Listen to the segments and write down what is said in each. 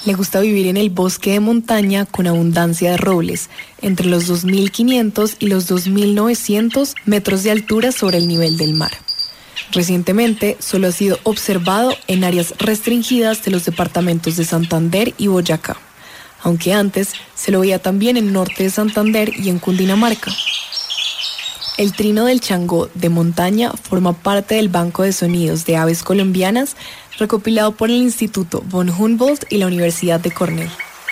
Le gusta vivir en el bosque de montaña con abundancia de robles, entre los 2.500 y los 2.900 metros de altura sobre el nivel del mar. Recientemente solo ha sido observado en áreas restringidas de los departamentos de Santander y Boyacá, aunque antes se lo veía también en el norte de Santander y en Cundinamarca. El trino del changó de montaña forma parte del banco de sonidos de aves colombianas recopilado por el Instituto von Humboldt y la Universidad de Cornell.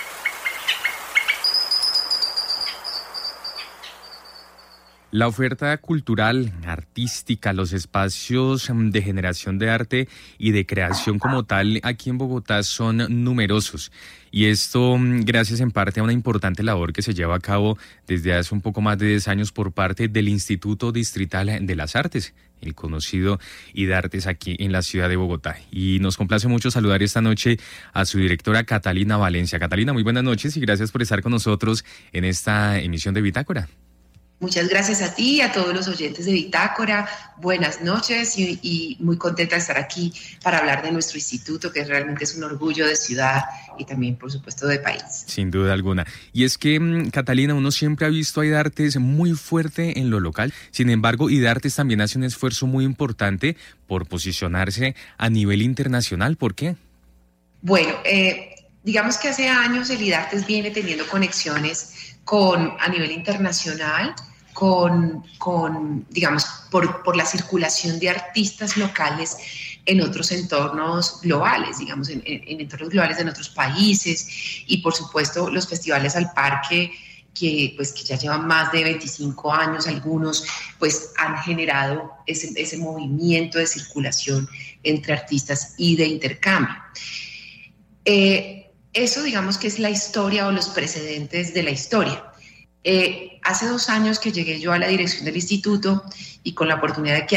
La oferta cultural, artística, los espacios de generación de arte y de creación como tal aquí en Bogotá son numerosos. Y esto gracias en parte a una importante labor que se lleva a cabo desde hace un poco más de 10 años por parte del Instituto Distrital de las Artes, el conocido IDARTES aquí en la ciudad de Bogotá. Y nos complace mucho saludar esta noche a su directora Catalina Valencia. Catalina, muy buenas noches y gracias por estar con nosotros en esta emisión de Bitácora. Muchas gracias a ti y a todos los oyentes de Bitácora. Buenas noches y muy contenta de estar aquí para hablar de nuestro instituto, que realmente es un orgullo de ciudad y también, por supuesto, de país. Sin duda alguna. Y es que, Catalina, uno siempre ha visto a IDARTES muy fuerte en lo local. Sin embargo, IDARTES también hace un esfuerzo muy importante por posicionarse a nivel internacional. ¿Por qué? Bueno, digamos que hace años el IDARTES viene teniendo conexiones a nivel internacional, digamos, por la circulación de artistas locales en otros entornos globales, digamos, en entornos globales en otros países, y por supuesto los festivales al parque que ya llevan más de 25 años, algunos pues han generado ese movimiento de circulación entre artistas y de intercambio. Eso digamos que es la historia o los precedentes de la historia. Hace 2 años que llegué yo a la dirección del instituto y con la oportunidad de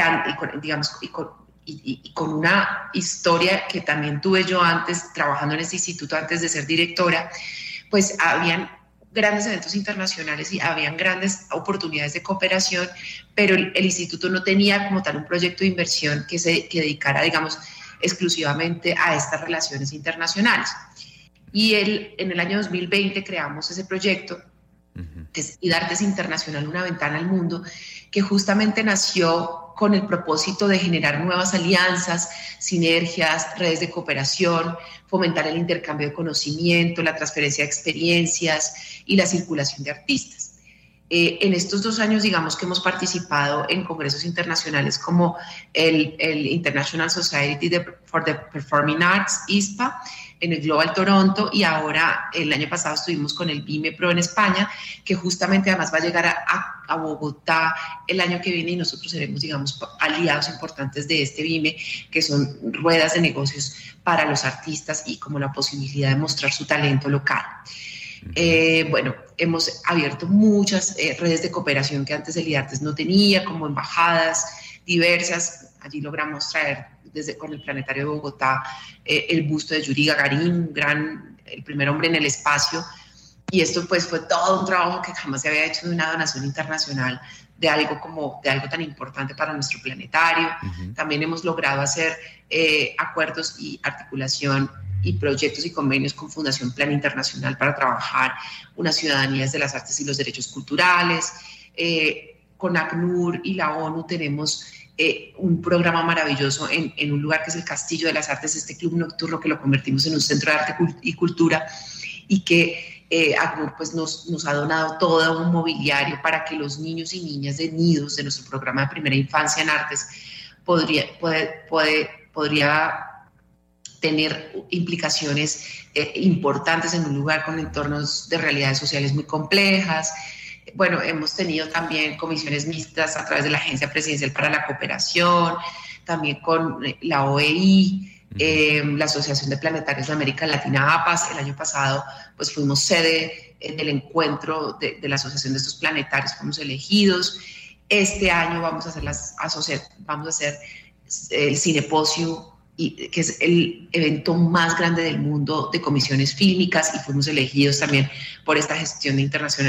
con una historia que también tuve yo antes, trabajando en este instituto antes de ser directora, pues habían grandes eventos internacionales y habían grandes oportunidades de cooperación, pero el instituto no tenía como tal un proyecto de inversión que dedicara, digamos, exclusivamente a estas relaciones internacionales. Y en el año 2020 creamos ese proyecto, que es IDARTES Internacional, una ventana al mundo, que justamente nació con el propósito de generar nuevas alianzas, sinergias, redes de cooperación, fomentar el intercambio de conocimiento, la transferencia de experiencias y la circulación de artistas. En estos 2 años, digamos que hemos participado en congresos internacionales como el International Society for the Performing Arts, ISPA, en el Global Toronto, y ahora el año pasado estuvimos con el BIME Pro en España, que justamente además va a llegar a Bogotá el año que viene, y nosotros seremos, digamos, aliados importantes de este BIME, que son ruedas de negocios para los artistas y como la posibilidad de mostrar su talento local. Bueno, hemos abierto muchas redes de cooperación que antes el IDARTES no tenía, como embajadas diversas. Allí logramos traer con el Planetario de Bogotá el busto de Yuri Gagarin, el primer hombre en el espacio, y esto pues fue todo un trabajo que jamás se había hecho de una donación internacional de algo tan importante para nuestro planetario. También hemos logrado hacer acuerdos y articulación y proyectos y convenios con Fundación Plan Internacional para trabajar unas ciudadanías de las artes y los derechos culturales. Con ACNUR y la ONU tenemos un programa maravilloso en un lugar que es el Castillo de las Artes, este club nocturno que lo convertimos en un centro de arte y cultura, y que ACNUR pues nos ha donado todo un mobiliario para que los niños y niñas de nidos de nuestro programa de primera infancia en artes podría tener implicaciones importantes en un lugar con entornos de realidades sociales muy complejas. Bueno, hemos tenido también comisiones mixtas a través de la Agencia Presidencial para la Cooperación, también con la OEI, la Asociación de Planetarios de América Latina, APAS. El año pasado pues fuimos sede del encuentro de la Asociación de estos planetarios, fuimos elegidos. Este año vamos a hacer el Cineposio, que es el evento más grande del mundo de comisiones fílmicas, y fuimos elegidos también por esta gestión de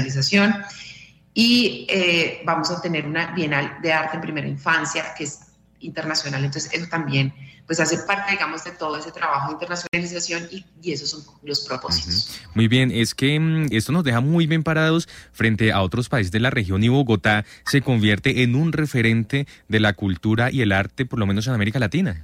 internacionalización. Y vamos a tener una Bienal de Arte en Primera Infancia, que es internacional. Entonces eso también pues hace parte, digamos, de todo ese trabajo de internacionalización y esos son los propósitos. Muy bien, es que esto nos deja muy bien parados frente a otros países de la región y Bogotá se convierte en un referente de la cultura y el arte, por lo menos en América Latina.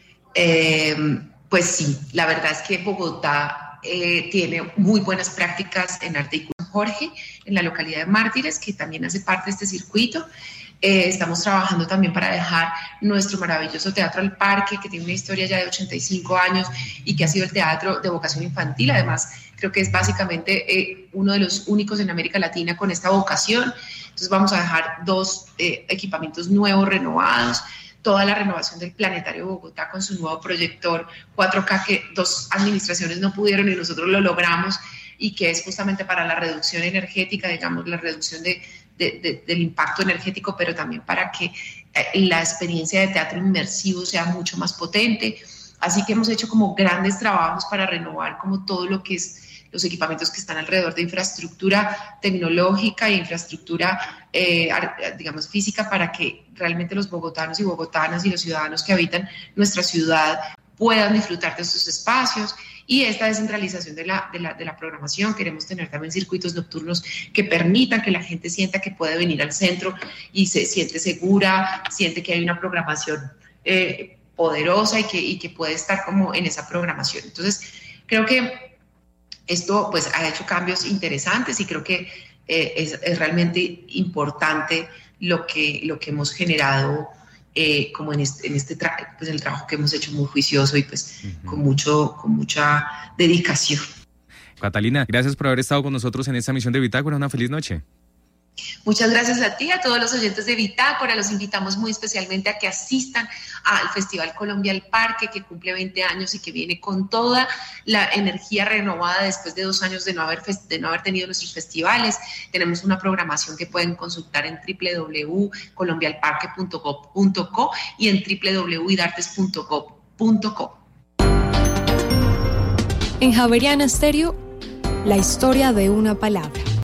Pues sí, la verdad es que Bogotá tiene muy buenas prácticas en arte y cultura. Jorge, en la localidad de Mártires, que también hace parte de este circuito. Estamos trabajando también para dejar nuestro maravilloso Teatro al Parque, que tiene una historia ya de 85 años y que ha sido el teatro de vocación infantil. Además, creo que es básicamente uno de los únicos en América Latina con esta vocación. Entonces vamos a dejar 2 equipamientos nuevos, renovados, toda la renovación del Planetario de Bogotá con su nuevo proyector 4K que 2 administraciones no pudieron y nosotros lo logramos, y que es justamente para la reducción energética, digamos, la reducción del impacto energético, pero también para que la experiencia de teatro inmersivo sea mucho más potente. Así que hemos hecho como grandes trabajos para renovar como todo lo que es los equipamientos que están alrededor de infraestructura tecnológica e infraestructura, digamos, física, para que realmente los bogotanos y bogotanas y los ciudadanos que habitan nuestra ciudad puedan disfrutar de estos espacios. Y esta descentralización de la programación, queremos tener también circuitos nocturnos que permitan que la gente sienta que puede venir al centro y se siente segura, siente que hay una programación poderosa y que puede estar como en esa programación. Entonces, creo que esto pues ha hecho cambios interesantes y creo que es realmente importante lo que hemos generado como en pues el trabajo que hemos hecho muy juicioso y pues con mucha dedicación. Catalina, gracias por haber estado con nosotros en esta misión de Bitácora. Una feliz noche. Muchas gracias a ti, a todos los oyentes de Bitácora. Los invitamos muy especialmente a que asistan al Festival Colombia al Parque, que cumple 20 años y que viene con toda la energía renovada después de 2 años de no haber tenido nuestros festivales. Tenemos una programación que pueden consultar en www.colombialparque.gov.co y en www.idartes.gov.co. En Javeriana Estéreo, la historia de una palabra.